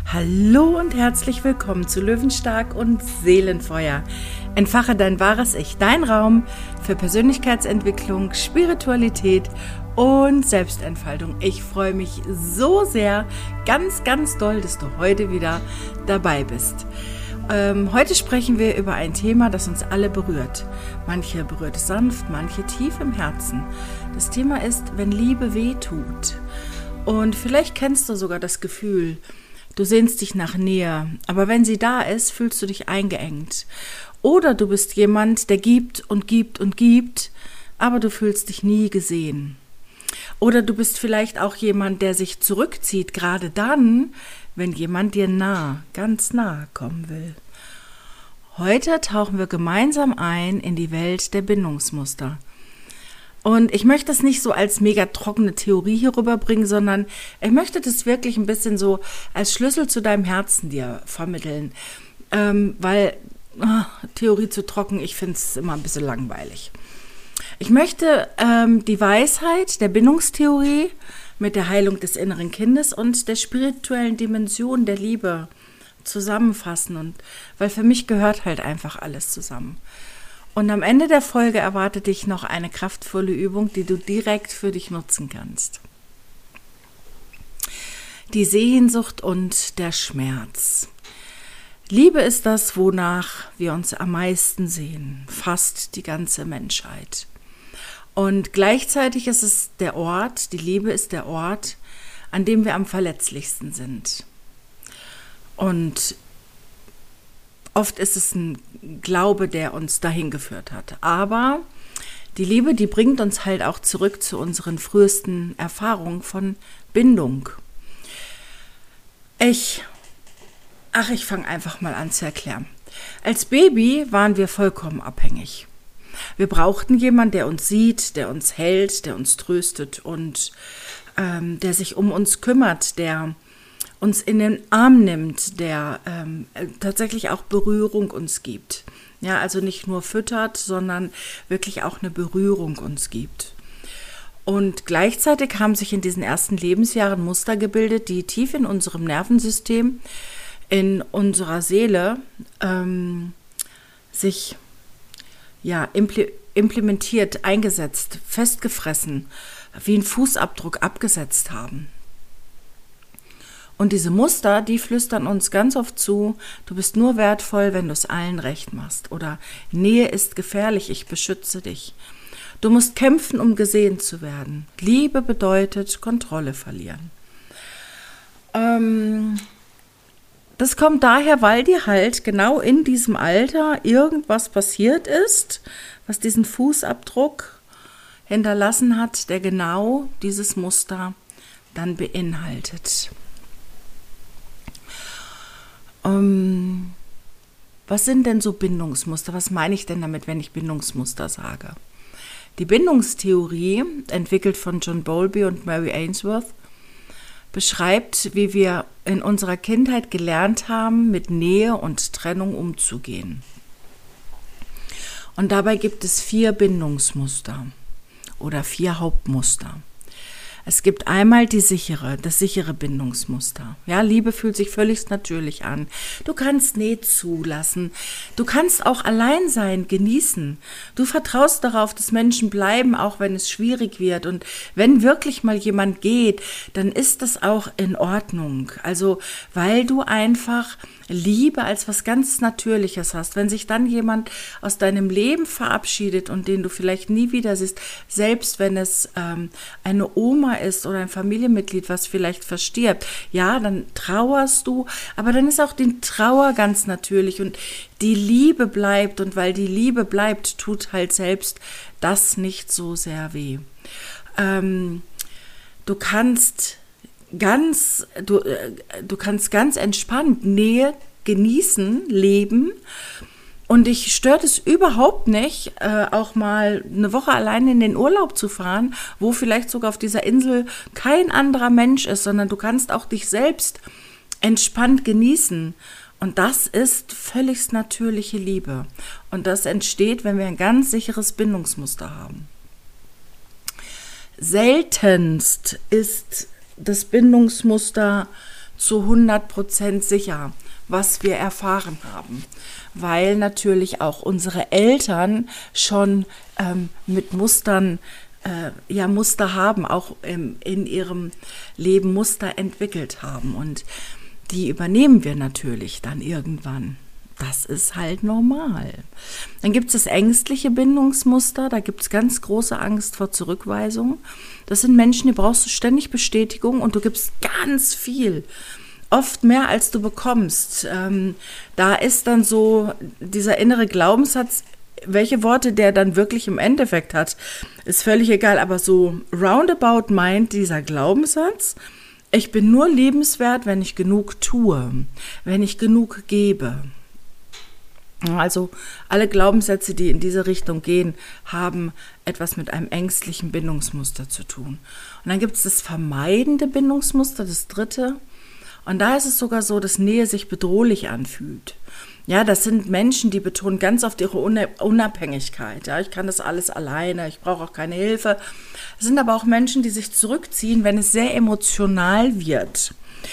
Hallo und herzlich willkommen zu Löwenstark und Seelenfeuer. Entfache dein wahres Ich, dein Raum für Persönlichkeitsentwicklung, Spiritualität und Selbstentfaltung. Ich freue mich so sehr, ganz, ganz doll, dass du heute wieder dabei bist. Heute sprechen wir über ein Thema, das uns alle berührt. Manche berührt es sanft, manche tief im Herzen. Das Thema ist, wenn Liebe weh tut. Und vielleicht kennst du sogar das Gefühl, du sehnst dich nach Nähe, aber wenn sie da ist, fühlst du dich eingeengt. Oder du bist jemand, der gibt und gibt und gibt, aber du fühlst dich nie gesehen. Oder du bist vielleicht auch jemand, der sich zurückzieht, gerade dann, wenn jemand dir ganz nah kommen will. Heute tauchen wir gemeinsam ein in die Welt der Bindungsmuster. Und ich möchte das nicht so als mega trockene Theorie hier rüberbringen, sondern ich möchte das wirklich ein bisschen so als Schlüssel zu deinem Herzen dir vermitteln. Weil Theorie zu trocken, ich finde es immer ein bisschen langweilig. Ich möchte die Weisheit der Bindungstheorie mit der Heilung des inneren Kindes und der spirituellen Dimension der Liebe zusammenfassen. Und weil für mich gehört halt einfach alles zusammen. Und am Ende der Folge erwartet dich noch eine kraftvolle Übung, die du direkt für dich nutzen kannst. Die Sehnsucht und der Schmerz. Liebe ist das, wonach wir uns am meisten sehen, fast die ganze Menschheit. Und gleichzeitig ist es der Ort, die Liebe ist der Ort, an dem wir am verletzlichsten sind. Und oft ist es ein Glaube, der uns dahin geführt hat. Aber die Liebe, die bringt uns halt auch zurück zu unseren frühesten Erfahrungen von Bindung. Ich fange einfach mal an zu erklären. Als Baby waren wir vollkommen abhängig. Wir brauchten jemanden, der uns sieht, der uns hält, der uns tröstet und der sich um uns kümmert, der uns in den Arm nimmt, der tatsächlich auch Berührung uns gibt. Ja, also nicht nur füttert, sondern wirklich auch eine Berührung uns gibt. Und gleichzeitig haben sich in diesen ersten Lebensjahren Muster gebildet, die tief in unserem Nervensystem, in unserer Seele sich implementiert, eingesetzt, festgefressen, wie ein Fußabdruck abgesetzt haben. Und diese Muster, die flüstern uns ganz oft zu, du bist nur wertvoll, wenn du es allen recht machst. Oder Nähe ist gefährlich, ich beschütze dich. Du musst kämpfen, um gesehen zu werden. Liebe bedeutet Kontrolle verlieren. Das kommt daher, weil dir halt genau in diesem Alter irgendwas passiert ist, was diesen Fußabdruck hinterlassen hat, der genau dieses Muster dann beinhaltet. Was sind denn so Bindungsmuster? Was meine ich denn damit, wenn ich Bindungsmuster sage? Die Bindungstheorie, entwickelt von John Bowlby und Mary Ainsworth, beschreibt, wie wir in unserer Kindheit gelernt haben, mit Nähe und Trennung umzugehen. Und dabei gibt es 4 Bindungsmuster oder 4 Hauptmuster. Es gibt einmal das sichere Bindungsmuster. Ja, Liebe fühlt sich völlig natürlich an. Du kannst Nähe zulassen. Du kannst auch Alleinsein genießen. Du vertraust darauf, dass Menschen bleiben, auch wenn es schwierig wird. Und wenn wirklich mal jemand geht, dann ist das auch in Ordnung. Also, weil du einfach Liebe als was ganz Natürliches hast. Wenn sich dann jemand aus deinem Leben verabschiedet und den du vielleicht nie wieder siehst, selbst wenn es eine Oma ist oder ein Familienmitglied, was vielleicht verstirbt, ja, dann trauerst du, aber dann ist auch die Trauer ganz natürlich und die Liebe bleibt und weil die Liebe bleibt, tut halt selbst das nicht so sehr weh. Du kannst ganz entspannt Nähe genießen, leben. Und dich stört es überhaupt nicht, auch mal eine Woche alleine in den Urlaub zu fahren, wo vielleicht sogar auf dieser Insel kein anderer Mensch ist, sondern du kannst auch dich selbst entspannt genießen. Und das ist völlig natürliche Liebe. Und das entsteht, wenn wir ein ganz sicheres Bindungsmuster haben. Seltenst ist das Bindungsmuster zu 100% sicher, was wir erfahren haben, weil natürlich auch unsere Eltern schon mit Mustern, Muster haben, auch in ihrem Leben Muster entwickelt haben und die übernehmen wir natürlich dann irgendwann. Das ist halt normal. Dann gibt es das ängstliche Bindungsmuster, da gibt es ganz große Angst vor Zurückweisung. Das sind Menschen, die brauchst du ständig Bestätigung und du gibst ganz viel, oft mehr als du bekommst. Da ist dann so dieser innere Glaubenssatz, welche Worte der dann wirklich im Endeffekt hat, ist völlig egal, aber so roundabout meint dieser Glaubenssatz, ich bin nur liebenswert, wenn ich genug tue, wenn ich genug gebe. Also alle Glaubenssätze, die in diese Richtung gehen, haben etwas mit einem ängstlichen Bindungsmuster zu tun. Und dann gibt es das vermeidende Bindungsmuster, das dritte. Und da ist es sogar so, dass Nähe sich bedrohlich anfühlt. Ja, das sind Menschen, die betonen ganz oft ihre Unabhängigkeit. Ja, ich kann das alles alleine, ich brauche auch keine Hilfe. Es sind aber auch Menschen, die sich zurückziehen, wenn es sehr emotional wird.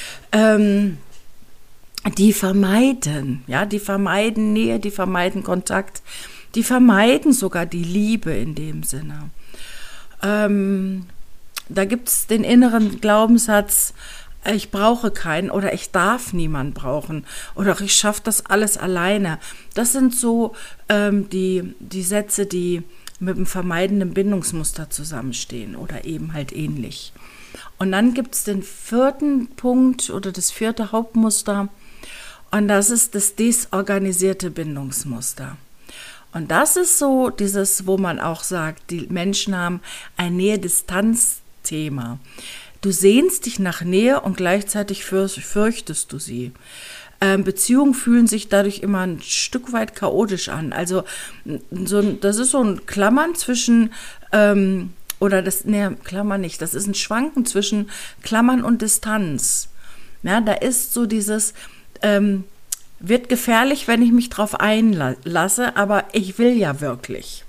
Die vermeiden Nähe, die vermeiden Kontakt, die vermeiden sogar die Liebe in dem Sinne. Da gibt es den inneren Glaubenssatz, ich brauche keinen oder ich darf niemanden brauchen oder ich schaffe das alles alleine. Das sind so die Sätze, die mit dem vermeidenden Bindungsmuster zusammenstehen oder eben halt ähnlich. Und dann gibt es den vierten Punkt oder das vierte Hauptmuster und das ist das desorganisierte Bindungsmuster. Und das ist so dieses, wo man auch sagt, die Menschen haben ein Nähe-Distanz-Thema. Du sehnst dich nach Nähe und gleichzeitig fürchtest du sie. Beziehungen fühlen sich dadurch immer ein Stück weit chaotisch an. Also das ist so ein Klammern zwischen, Klammern nicht, das ist ein Schwanken zwischen Klammern und Distanz. Ja, da ist so dieses, wird gefährlich, wenn ich mich drauf einlasse, aber ich will ja wirklich.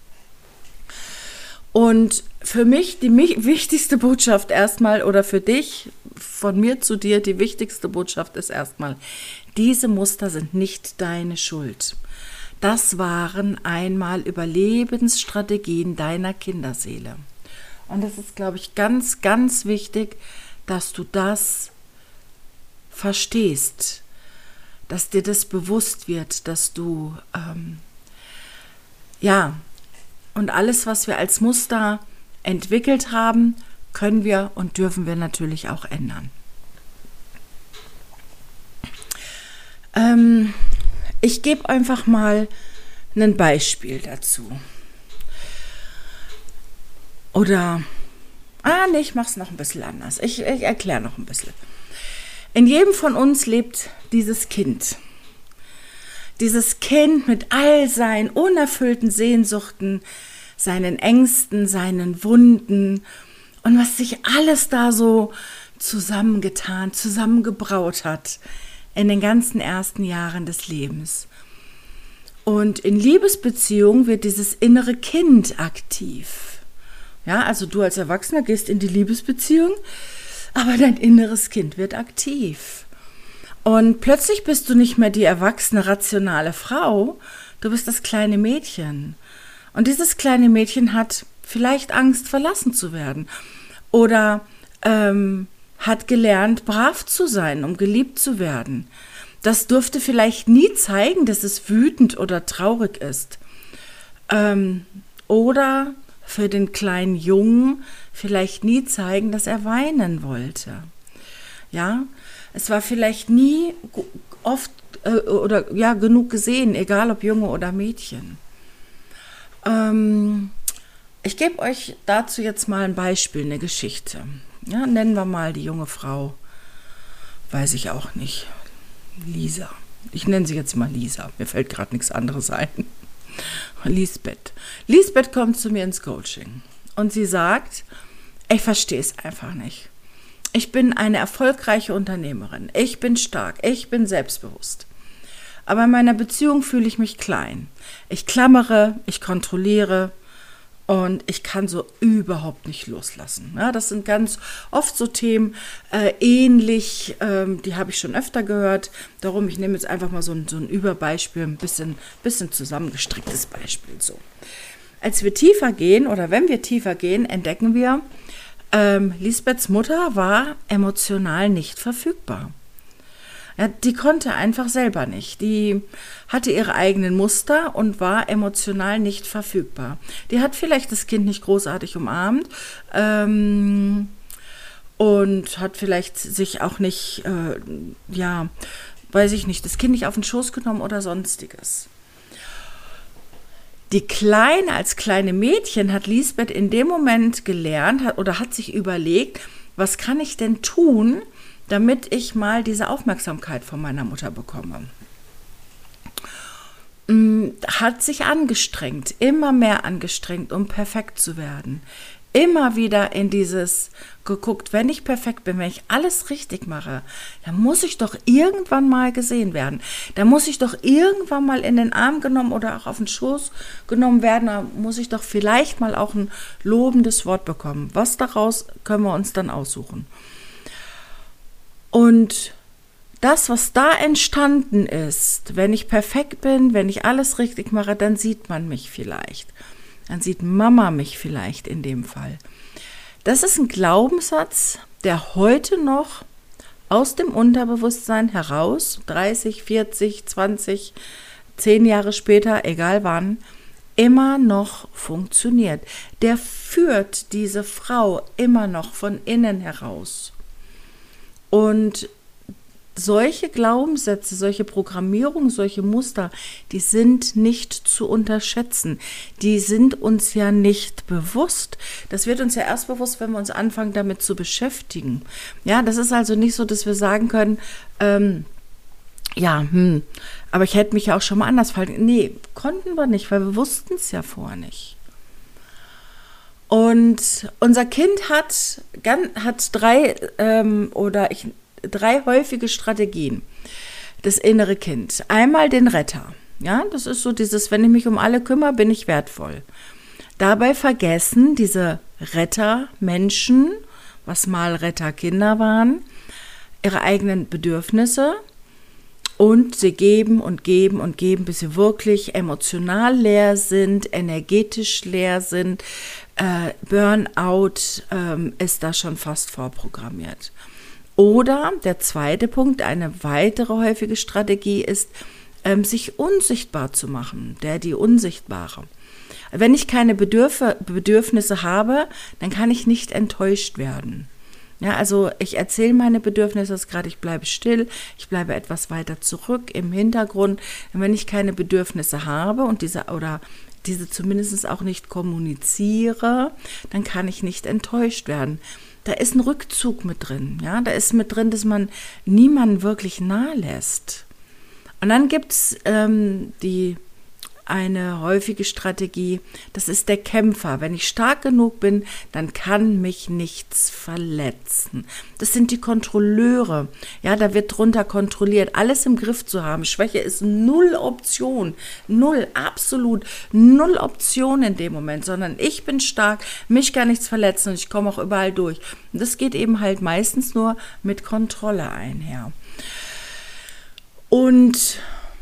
Und für mich die wichtigste Botschaft erstmal, oder für dich, von mir zu dir, die wichtigste Botschaft ist erstmal, diese Muster sind nicht deine Schuld. Das waren einmal Überlebensstrategien deiner Kinderseele. Und das ist, glaube ich, ganz, ganz wichtig, dass du das verstehst, dass dir das bewusst wird, dass du, und alles, was wir als Muster entwickelt haben, können wir und dürfen wir natürlich auch ändern. Ich gebe einfach mal ein Beispiel dazu. Oder, ich mache es noch ein bisschen anders. Ich erkläre noch ein bisschen. In jedem von uns lebt dieses Kind. Dieses Kind mit all seinen unerfüllten Sehnsuchten, seinen Ängsten, seinen Wunden und was sich alles da so zusammengebraut hat in den ganzen ersten Jahren des Lebens. Und in Liebesbeziehungen wird dieses innere Kind aktiv. Ja, also du als Erwachsener gehst in die Liebesbeziehung, aber dein inneres Kind wird aktiv. Und plötzlich bist du nicht mehr die erwachsene, rationale Frau, du bist das kleine Mädchen. Und dieses kleine Mädchen hat vielleicht Angst, verlassen zu werden. Oder hat gelernt, brav zu sein, um geliebt zu werden. Das durfte vielleicht nie zeigen, dass es wütend oder traurig ist. Oder für den kleinen Jungen vielleicht nie zeigen, dass er weinen wollte. Ja, es war vielleicht nie oft genug gesehen, egal ob Junge oder Mädchen. Ich gebe euch dazu jetzt mal ein Beispiel, eine Geschichte. Ja, nennen wir mal die junge Frau, weiß ich auch nicht, Lisa. Ich nenne sie jetzt mal Lisa, mir fällt gerade nichts anderes ein. Lisbeth. Lisbeth kommt zu mir ins Coaching und sie sagt, ich verstehe es einfach nicht. Ich bin eine erfolgreiche Unternehmerin, ich bin stark, ich bin selbstbewusst. Aber in meiner Beziehung fühle ich mich klein. Ich klammere, ich kontrolliere Und ich kann so überhaupt nicht loslassen. Ja, das sind ganz oft so Themen, ähnlich, die habe ich schon öfter gehört. Darum, ich nehme jetzt einfach mal so ein Überbeispiel, ein bisschen zusammengestricktes Beispiel. So. Als wir tiefer gehen oder wenn wir tiefer gehen, entdecken wir, Lisbeths Mutter war emotional nicht verfügbar. Ja, die konnte einfach selber nicht. Die hatte ihre eigenen Muster und war emotional nicht verfügbar. Die hat vielleicht das Kind nicht großartig umarmt und hat vielleicht sich auch nicht, weiß ich nicht, das Kind nicht auf den Schoß genommen oder sonstiges. Die Kleine, als kleine Mädchen, hat Lisbeth in dem Moment gelernt hat sich überlegt, was kann ich denn tun, damit ich mal diese Aufmerksamkeit von meiner Mutter bekomme. Hat sich angestrengt, immer mehr angestrengt, um perfekt zu werden. Immer wieder in dieses geguckt, wenn ich perfekt bin, wenn ich alles richtig mache, dann muss ich doch irgendwann mal gesehen werden. Dann muss ich doch irgendwann mal in den Arm genommen oder auch auf den Schoß genommen werden. Da muss ich doch vielleicht mal auch ein lobendes Wort bekommen. Was daraus können wir uns dann aussuchen? Und das, was da entstanden ist, wenn ich perfekt bin, wenn ich alles richtig mache, dann sieht man mich vielleicht. Dann sieht Mama mich vielleicht in dem Fall. Das ist ein Glaubenssatz, der heute noch aus dem Unterbewusstsein heraus, 30, 40, 20, 10 Jahre später, egal wann, immer noch funktioniert. Der führt diese Frau immer noch von innen heraus. Und solche Glaubenssätze, solche Programmierungen, solche Muster, die sind nicht zu unterschätzen. Die sind uns ja nicht bewusst. Das wird uns ja erst bewusst, wenn wir uns anfangen, damit zu beschäftigen. Ja, das ist also nicht so, dass wir sagen können, aber ich hätte mich ja auch schon mal anders verhalten. Nee, konnten wir nicht, weil wir wussten es ja vorher nicht. Und unser Kind hat drei häufige Strategien. Das innere Kind. Einmal den Retter. Ja, das ist so dieses, wenn ich mich um alle kümmere, bin ich wertvoll. Dabei vergessen diese Rettermenschen, was mal Retterkinder waren, ihre eigenen Bedürfnisse. Und sie geben und geben und geben, bis sie wirklich emotional leer sind, energetisch leer sind. Burnout ist da schon fast vorprogrammiert. Oder der zweite Punkt, eine weitere häufige Strategie ist, sich unsichtbar zu machen, die Unsichtbare. Wenn ich keine Bedürfnisse habe, dann kann ich nicht enttäuscht werden. Ja, also ich erzähle meine Bedürfnisse gerade, ich bleibe still, ich bleibe etwas weiter zurück im Hintergrund. Und wenn ich keine Bedürfnisse habe und diese zumindest auch nicht kommuniziere, dann kann ich nicht enttäuscht werden. Da ist ein Rückzug mit drin. Ja? Da ist mit drin, dass man niemanden wirklich nahe lässt. Und dann gibt es eine häufige Strategie, das ist der Kämpfer. Wenn ich stark genug bin, dann kann mich nichts verletzen. Das sind die Kontrolleure. Ja, da wird drunter kontrolliert, alles im Griff zu haben. Schwäche ist null Option, absolut null Option in dem Moment, sondern ich bin stark, mich kann nichts verletzen und ich komme auch überall durch. Und das geht eben halt meistens nur mit Kontrolle einher. Und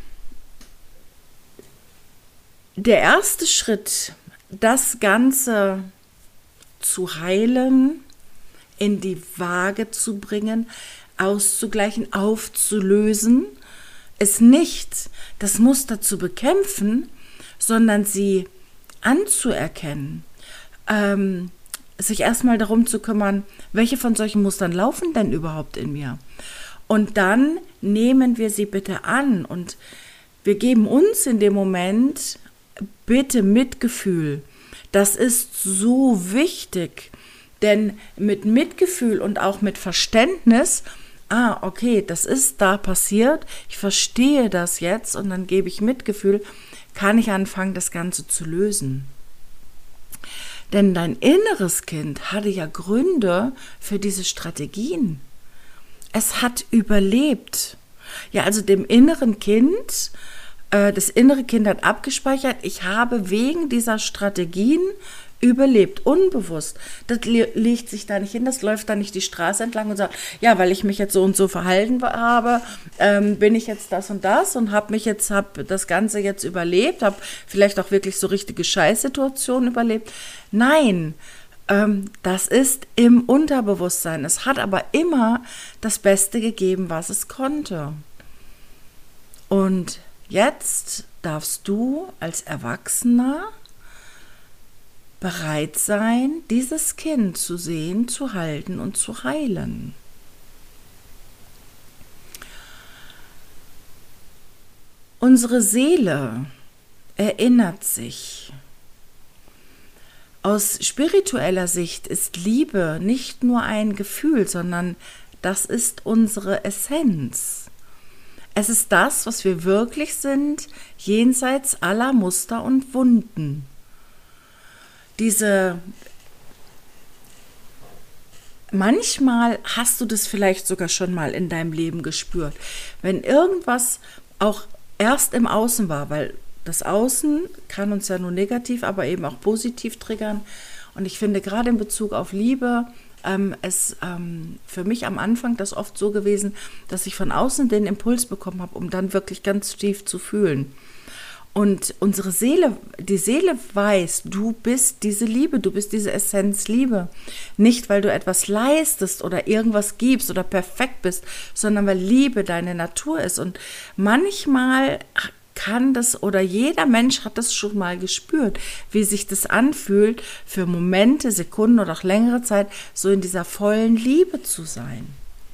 der erste Schritt, das Ganze zu heilen, in die Waage zu bringen, auszugleichen, aufzulösen, ist nicht das Muster zu bekämpfen, sondern sie anzuerkennen, sich erstmal darum zu kümmern, welche von solchen Mustern laufen denn überhaupt in mir? Und dann nehmen wir sie bitte an und wir geben uns in dem Moment bitte Mitgefühl. Das ist so wichtig, denn mit Mitgefühl und auch mit Verständnis, okay, das ist da passiert, ich verstehe das jetzt und dann gebe ich Mitgefühl, kann ich anfangen, das Ganze zu lösen. Denn dein inneres Kind hatte ja Gründe für diese Strategien. Es hat überlebt. Ja, also dem inneren Kind, das innere Kind hat abgespeichert, ich habe wegen dieser Strategien überlebt, unbewusst. Das legt sich da nicht hin, das läuft da nicht die Straße entlang und sagt, ja, weil ich mich jetzt so und so verhalten habe, bin ich jetzt das und das und habe das Ganze jetzt überlebt, habe vielleicht auch wirklich so richtige Scheißsituationen überlebt. Nein, das ist im Unterbewusstsein. Es hat aber immer das Beste gegeben, was es konnte. Und jetzt darfst du als Erwachsener bereit sein, dieses Kind zu sehen, zu halten und zu heilen. Unsere Seele erinnert sich. Aus spiritueller Sicht ist Liebe nicht nur ein Gefühl, sondern das ist unsere Essenz. Es ist das, was wir wirklich sind, jenseits aller Muster und Wunden. Manchmal hast du das vielleicht sogar schon mal in deinem Leben gespürt, wenn irgendwas auch erst im Außen war, weil das Außen kann uns ja nur negativ, aber eben auch positiv triggern. Und ich finde gerade in Bezug auf Liebe ist für mich am Anfang das oft so gewesen, dass ich von außen den Impuls bekommen habe, um dann wirklich ganz tief zu fühlen. Und die Seele weiß, du bist diese Liebe, du bist diese Essenz Liebe. Nicht, weil du etwas leistest oder irgendwas gibst oder perfekt bist, sondern weil Liebe deine Natur ist. Und manchmal kann das, oder jeder Mensch hat das schon mal gespürt, wie sich das anfühlt, für Momente, Sekunden oder auch längere Zeit so in dieser vollen Liebe zu sein.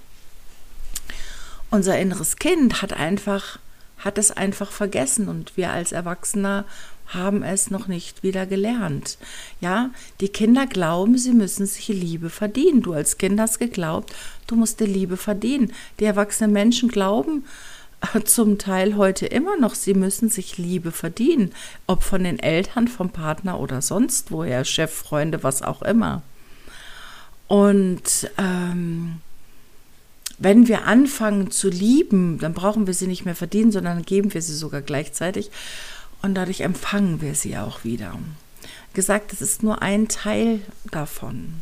Unser inneres Kind hat es einfach vergessen und wir als Erwachsener haben es noch nicht wieder gelernt. Ja, die Kinder glauben, sie müssen sich Liebe verdienen. Du als Kind hast geglaubt, du musst dir Liebe verdienen. Die erwachsenen Menschen glauben zum Teil heute immer noch, sie müssen sich Liebe verdienen. Ob von den Eltern, vom Partner oder sonst woher, Chef, Freunde, was auch immer. Und wenn wir anfangen zu lieben, dann brauchen wir sie nicht mehr verdienen, sondern geben wir sie sogar gleichzeitig und dadurch empfangen wir sie auch wieder. Gesagt, es ist nur ein Teil davon.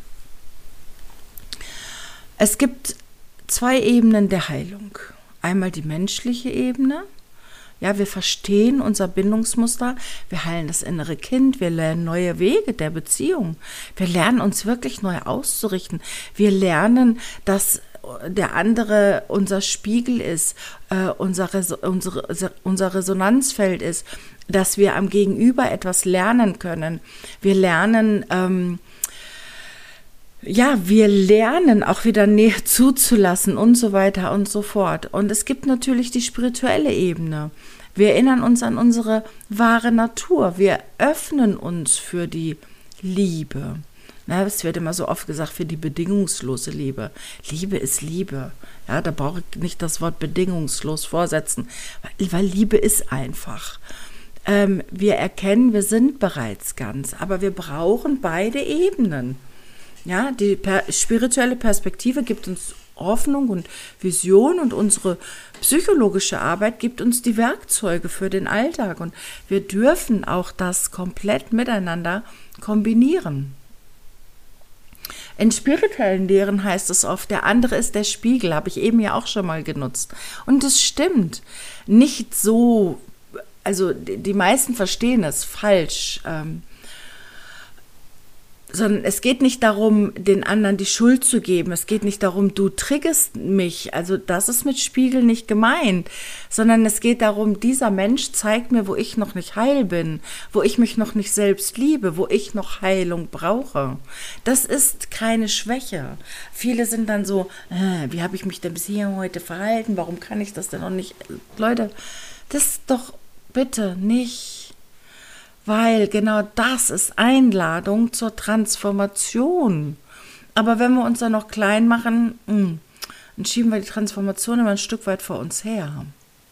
Es gibt 2 Ebenen der Heilung. Einmal die menschliche Ebene. Ja, wir verstehen unser Bindungsmuster, wir heilen das innere Kind, wir lernen neue Wege der Beziehung. Wir lernen uns wirklich neu auszurichten. Wir lernen, dass der andere unser Spiegel ist, unser Resonanzfeld ist, dass wir am Gegenüber etwas lernen können. Wir lernen, wir lernen auch wieder Nähe zuzulassen und so weiter und so fort. Und es gibt natürlich die spirituelle Ebene. Wir erinnern uns an unsere wahre Natur. Wir öffnen uns für die Liebe. Na, es wird immer so oft gesagt, für die bedingungslose Liebe. Liebe ist Liebe. Ja, da brauche ich nicht das Wort bedingungslos vorsetzen, weil Liebe ist einfach. Wir erkennen, wir sind bereits ganz, aber wir brauchen beide Ebenen. Ja, die spirituelle Perspektive gibt uns Hoffnung und Vision und unsere psychologische Arbeit gibt uns die Werkzeuge für den Alltag und wir dürfen auch das komplett miteinander kombinieren. In spirituellen Lehren heißt es oft, der andere ist der Spiegel, habe ich eben ja auch schon mal genutzt. Und das stimmt. Nicht so, also die meisten verstehen es falsch, sondern es geht nicht darum, den anderen die Schuld zu geben. Es geht nicht darum, du triggerst mich. Also das ist mit Spiegel nicht gemeint, sondern es geht darum, dieser Mensch zeigt mir, wo ich noch nicht heil bin, wo ich mich noch nicht selbst liebe, wo ich noch Heilung brauche. Das ist keine Schwäche. Viele sind dann so, wie habe ich mich denn bis hier heute verhalten? Warum kann ich das denn noch nicht? Leute, das doch bitte nicht. Weil genau das ist Einladung zur Transformation. Aber wenn wir uns dann noch klein machen, dann schieben wir die Transformation immer ein Stück weit vor uns her.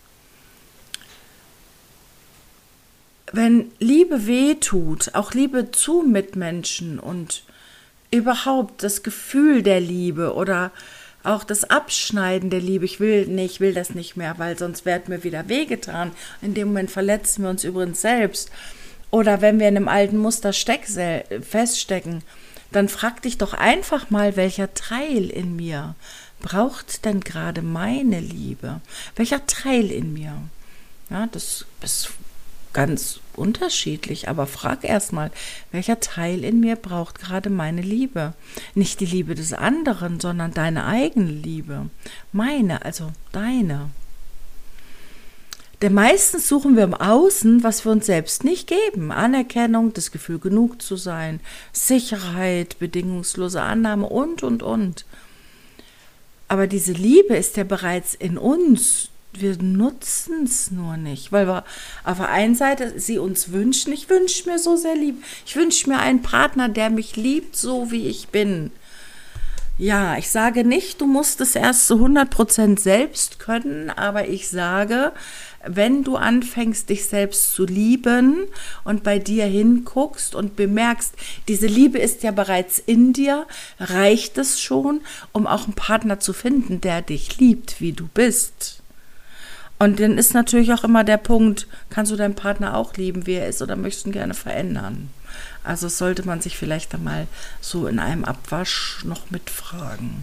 Wenn Liebe wehtut, auch Liebe zu Mitmenschen und überhaupt das Gefühl der Liebe oder auch das Abschneiden der Liebe, ich will das nicht mehr, weil sonst wird mir wieder wehgetan. In dem Moment verletzen wir uns übrigens selbst. Oder wenn wir in einem alten Muster feststecken, dann frag dich doch einfach mal, welcher Teil in mir braucht denn gerade meine Liebe? Welcher Teil in mir? Ja, das ist ganz unterschiedlich, aber frag erstmal, welcher Teil in mir braucht gerade meine Liebe? Nicht die Liebe des anderen, sondern deine eigene Liebe. Meine, also deine. Denn meistens suchen wir im Außen, was wir uns selbst nicht geben. Anerkennung, das Gefühl, genug zu sein, Sicherheit, bedingungslose Annahme und. Aber diese Liebe ist ja bereits in uns. Wir nutzen es nur nicht, weil wir auf der einen Seite sie uns wünschen. Ich wünsche mir so sehr Liebe. Ich wünsche mir einen Partner, der mich liebt, so wie ich bin. Ja, ich sage nicht, du musst es erst zu 100% selbst können, aber ich sage, wenn du anfängst, dich selbst zu lieben und bei dir hinguckst und bemerkst, diese Liebe ist ja bereits in dir, reicht es schon, um auch einen Partner zu finden, der dich liebt, wie du bist. Und dann ist natürlich auch immer der Punkt, kannst du deinen Partner auch lieben, wie er ist, oder möchtest du ihn gerne verändern? Also sollte man sich vielleicht einmal so in einem Abwasch noch mitfragen.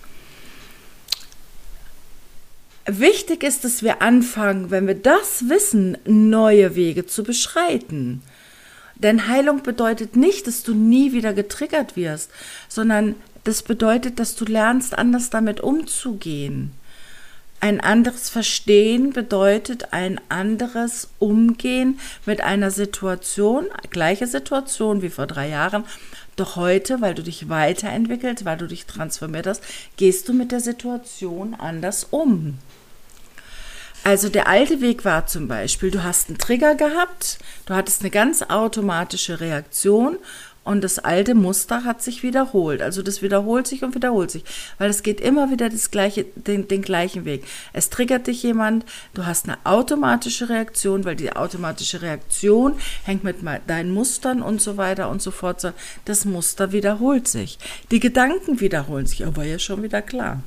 Wichtig ist, dass wir anfangen, wenn wir das wissen, neue Wege zu beschreiten. Denn Heilung bedeutet nicht, dass du nie wieder getriggert wirst, sondern das bedeutet, dass du lernst, anders damit umzugehen. Ein anderes Verstehen bedeutet ein anderes Umgehen mit einer Situation, gleiche Situation wie vor 3 Jahren, doch heute, weil du dich weiterentwickelt, weil du dich transformiert hast, gehst du mit der Situation anders um. Also der alte Weg war zum Beispiel, du hast einen Trigger gehabt, du hattest eine ganz automatische Reaktion und das alte Muster hat sich wiederholt. Also das wiederholt sich und wiederholt sich, weil es geht immer wieder den gleichen Weg. Es triggert dich jemand, du hast eine automatische Reaktion, weil die automatische Reaktion hängt mit deinen Mustern und so weiter und so fort. Das Muster wiederholt sich. Die Gedanken wiederholen sich, aber ja schon wieder klar.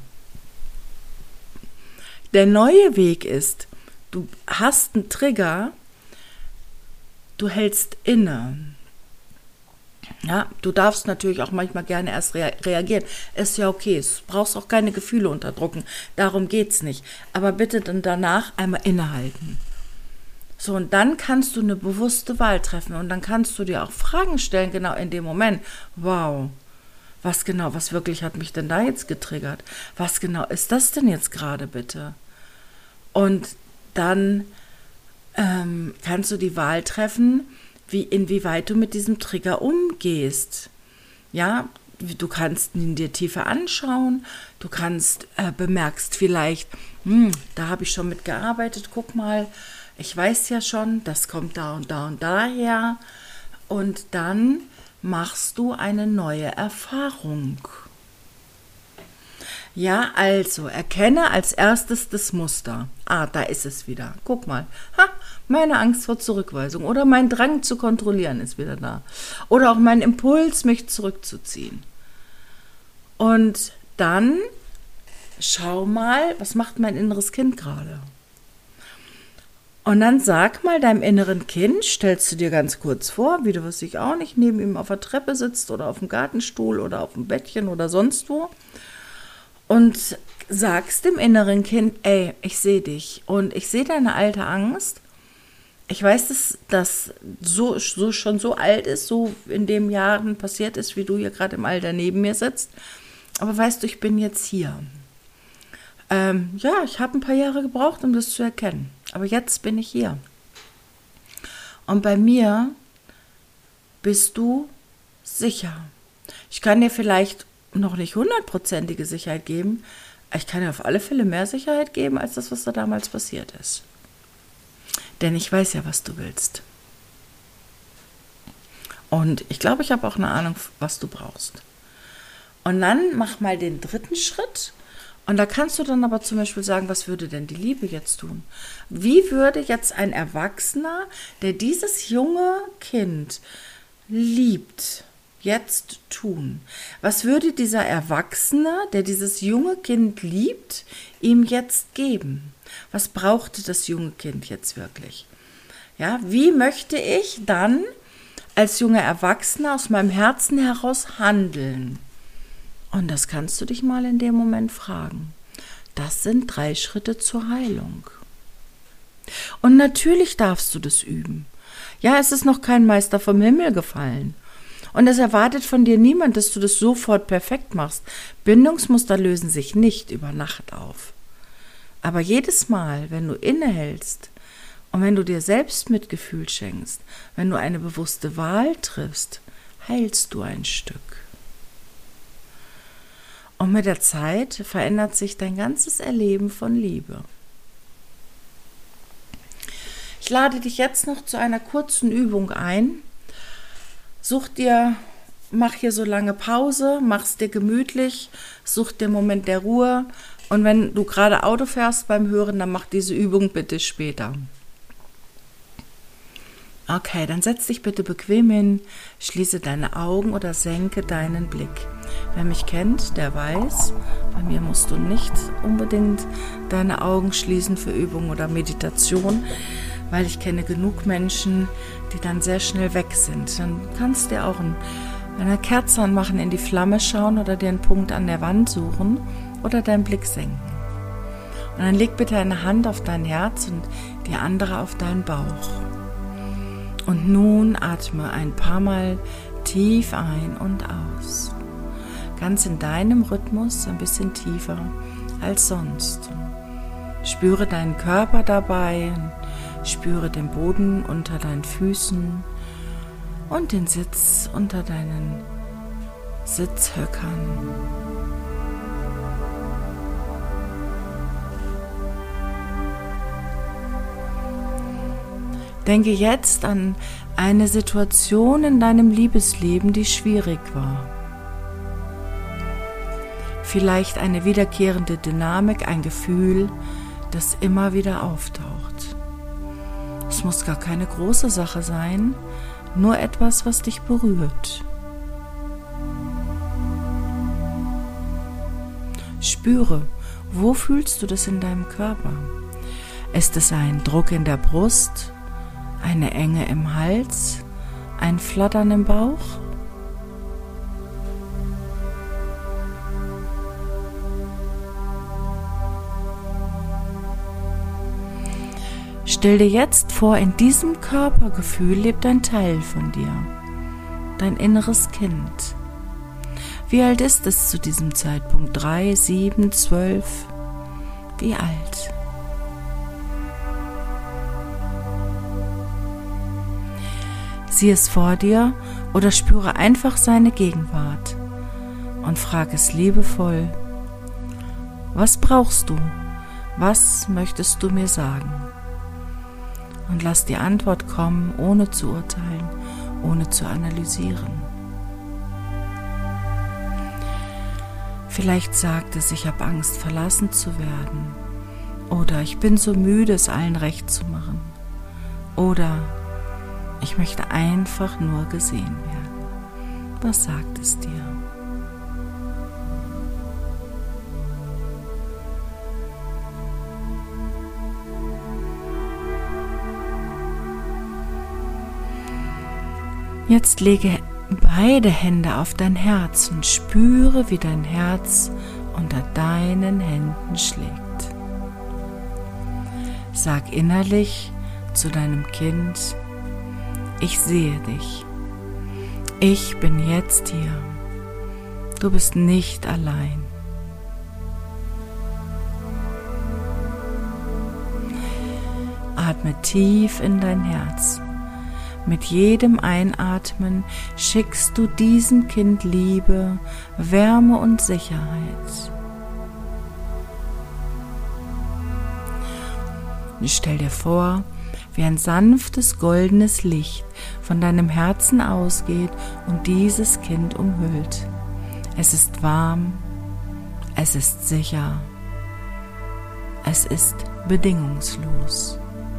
Der neue Weg ist, du hast einen Trigger, du hältst inne. Ja, du darfst natürlich auch manchmal gerne erst reagieren. Ist ja okay, du brauchst auch keine Gefühle unterdrücken. Darum geht's nicht. Aber bitte dann danach einmal innehalten. So, und dann kannst du eine bewusste Wahl treffen. Und dann kannst du dir auch Fragen stellen, genau in dem Moment. Wow, was wirklich hat mich denn da jetzt getriggert? Was genau ist das denn jetzt gerade bitte? Und dann kannst du die Wahl treffen, inwieweit du mit diesem Trigger umgehst. Ja, du kannst ihn dir tiefer anschauen, du bemerkst vielleicht, da habe ich schon mit gearbeitet, guck mal, ich weiß ja schon, das kommt da und da und daher. Und dann machst du eine neue Erfahrung. Ja, also erkenne als erstes das Muster. Ah, da ist es wieder. Guck mal. Meine Angst vor Zurückweisung oder mein Drang zu kontrollieren ist wieder da. Oder auch mein Impuls, mich zurückzuziehen. Und dann schau mal, was macht mein inneres Kind gerade? Und dann sag mal deinem inneren Kind, stellst du dir ganz kurz vor, wie du, was ich auch nicht, neben ihm auf der Treppe sitzt oder auf dem Gartenstuhl oder auf dem Bettchen oder sonst wo. Und sagst dem inneren Kind, ey, ich sehe dich und ich sehe deine alte Angst. Ich weiß, dass das schon so alt ist, so in den Jahren passiert ist, wie du hier gerade im Alter neben mir sitzt. Aber weißt du, ich bin jetzt hier. Ja, ich habe ein paar Jahre gebraucht, um das zu erkennen. Aber jetzt bin ich hier. Und bei mir bist du sicher. Ich kann dir vielleicht noch nicht 100%ige Sicherheit geben. Ich kann dir auf alle Fälle mehr Sicherheit geben, als das, was da damals passiert ist. Denn ich weiß ja, was du willst. Und ich glaube, ich habe auch eine Ahnung, was du brauchst. Und dann mach mal den 3. Schritt. Und da kannst du dann aber zum Beispiel sagen, was würde denn die Liebe jetzt tun? Wie würde jetzt ein Erwachsener, der dieses junge Kind liebt, jetzt tun? Was würde dieser Erwachsene, der dieses junge Kind liebt, ihm jetzt geben? Was brauchte das junge Kind jetzt wirklich? Ja, wie möchte ich dann als junger Erwachsener aus meinem Herzen heraus handeln? Und das kannst du dich mal in dem Moment fragen. Das sind 3 Schritte zur Heilung. Und natürlich darfst du das üben. Ja, es ist noch kein Meister vom Himmel gefallen. Und es erwartet von dir niemand, dass du das sofort perfekt machst. Bindungsmuster lösen sich nicht über Nacht auf. Aber jedes Mal, wenn du innehältst und wenn du dir selbst Mitgefühl schenkst, wenn du eine bewusste Wahl triffst, heilst du ein Stück. Und mit der Zeit verändert sich dein ganzes Erleben von Liebe. Ich lade dich jetzt noch zu einer kurzen Übung ein. Mach hier so lange Pause, mach's dir gemütlich, such dir einen Moment der Ruhe. Und wenn du gerade Auto fährst beim Hören, dann mach diese Übung bitte später. Okay, dann setz dich bitte bequem hin, schließe deine Augen oder senke deinen Blick. Wer mich kennt, der weiß, bei mir musst du nicht unbedingt deine Augen schließen für Übung oder Meditation, weil ich kenne genug Menschen, die dann sehr schnell weg sind. Dann kannst du dir auch eine Kerze anmachen, in die Flamme schauen oder dir einen Punkt an der Wand suchen oder deinen Blick senken. Und dann leg bitte eine Hand auf dein Herz und die andere auf deinen Bauch. Und nun atme ein paar Mal tief ein und aus. Ganz in deinem Rhythmus, ein bisschen tiefer als sonst. Spüre deinen Körper dabei, spüre den Boden unter deinen Füßen und den Sitz unter deinen Sitzhöckern. Denke jetzt an eine Situation in deinem Liebesleben, die schwierig war. Vielleicht eine wiederkehrende Dynamik, ein Gefühl, das immer wieder auftaucht. Es muss gar keine große Sache sein, nur etwas, was dich berührt. Spüre, wo fühlst du das in deinem Körper? Ist es ein Druck in der Brust? Eine Enge im Hals, ein Flattern im Bauch? Stell dir jetzt vor, in diesem Körpergefühl lebt ein Teil von dir, dein inneres Kind. Wie alt ist es zu diesem Zeitpunkt? 3, 7, 12? Wie alt? Sieh es vor dir oder spüre einfach seine Gegenwart und frag es liebevoll: Was brauchst du? Was möchtest du mir sagen? Und lass die Antwort kommen, ohne zu urteilen, ohne zu analysieren. Vielleicht sagt es: Ich habe Angst, verlassen zu werden. Oder ich bin so müde, es allen recht zu machen. Oder ich möchte einfach nur gesehen werden. Was sagt es dir? Jetzt lege beide Hände auf dein Herz und spüre, wie dein Herz unter deinen Händen schlägt. Sag innerlich zu deinem Kind: Ich sehe dich. Ich bin jetzt hier. Du bist nicht allein. Atme tief in dein Herz. Mit jedem Einatmen schickst du diesem Kind Liebe, Wärme und Sicherheit. Und stell dir vor, wie ein sanftes goldenes Licht von deinem Herzen ausgeht und dieses Kind umhüllt. Es ist warm, es ist sicher, es ist bedingungslos.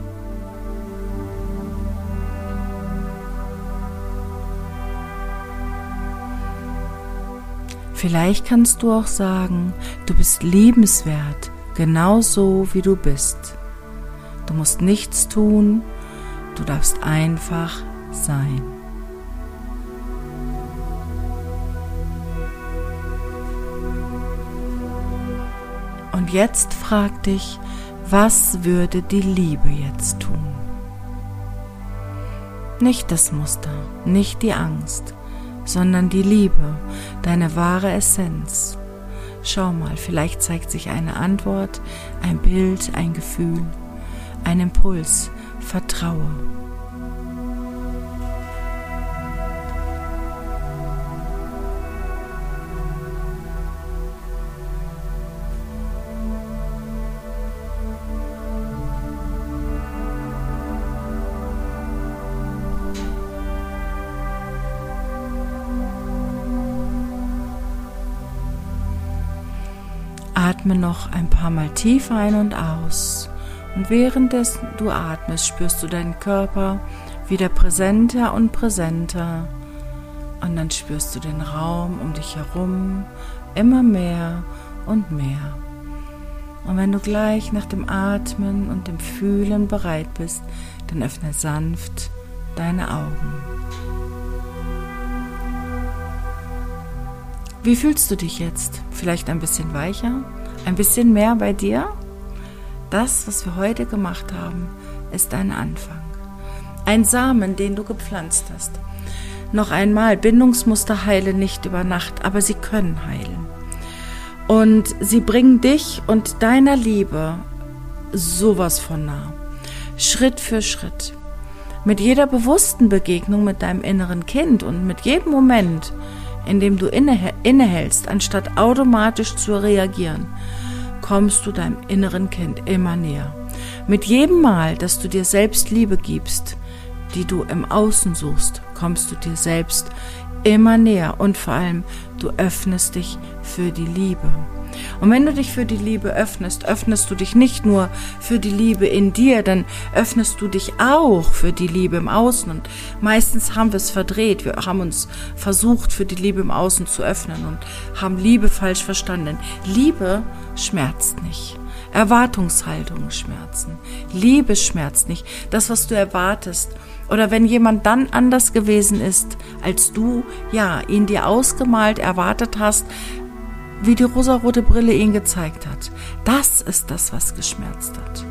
Vielleicht kannst du auch sagen: Du bist liebenswert, genauso wie du bist. Du musst nichts tun, Du darfst einfach sein. Und jetzt frag dich, was würde die Liebe jetzt tun? Nicht das Muster, nicht die Angst, sondern die Liebe, deine wahre Essenz. Schau mal, vielleicht zeigt sich eine Antwort, ein Bild, ein Gefühl, ein Impuls. Vertraue. Atme noch ein paar Mal tief ein und aus. Und währenddessen du atmest, spürst du deinen Körper wieder präsenter und präsenter. Und dann spürst du den Raum um dich herum immer mehr und mehr. Und wenn du gleich nach dem Atmen und dem Fühlen bereit bist, dann öffne sanft deine Augen. Wie fühlst du dich jetzt? Vielleicht ein bisschen weicher? Ein bisschen mehr bei dir? Das, was wir heute gemacht haben, ist ein Anfang. Ein Samen, den du gepflanzt hast. Noch einmal, Bindungsmuster heilen nicht über Nacht, aber sie können heilen. Und sie bringen dich und deiner Liebe sowas von nah. Schritt für Schritt. Mit jeder bewussten Begegnung mit deinem inneren Kind und mit jedem Moment, in dem du innehältst, anstatt automatisch zu reagieren, kommst du deinem inneren Kind immer näher. Mit jedem Mal, dass du dir selbst Liebe gibst, die du im Außen suchst, kommst du dir selbst immer näher und vor allem, du öffnest dich für die Liebe. Und wenn du dich für die Liebe öffnest, öffnest du dich nicht nur für die Liebe in dir, dann öffnest du dich auch für die Liebe im Außen. Und meistens haben wir es verdreht. Wir haben uns versucht, für die Liebe im Außen zu öffnen und haben Liebe falsch verstanden. Liebe schmerzt nicht. Erwartungshaltungen schmerzen. Liebe schmerzt nicht. Das, was du erwartest. Oder wenn jemand dann anders gewesen ist, als du, ihn dir ausgemalt, erwartet hast, wie die rosarote Brille ihn gezeigt hat. Das ist das, was geschmerzt hat.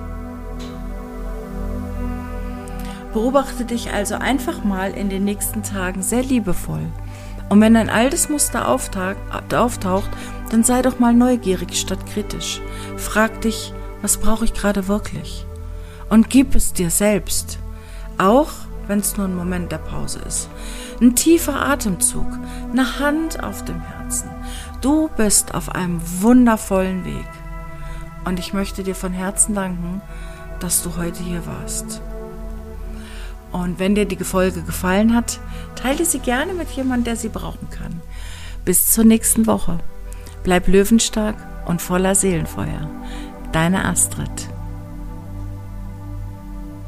Beobachte dich also einfach mal in den nächsten Tagen sehr liebevoll. Und wenn ein altes Muster auftaucht, dann sei doch mal neugierig statt kritisch. Frag dich, was brauche ich gerade wirklich? Und gib es dir selbst. Auch wenn es nur ein Moment der Pause ist. Ein tiefer Atemzug, eine Hand auf dem Herzen. Du bist auf einem wundervollen Weg. Und ich möchte dir von Herzen danken, dass du heute hier warst. Und wenn dir die Folge gefallen hat, teile sie gerne mit jemandem, der sie brauchen kann. Bis zur nächsten Woche. Bleib löwenstark und voller Seelenfeuer. Deine Astrid.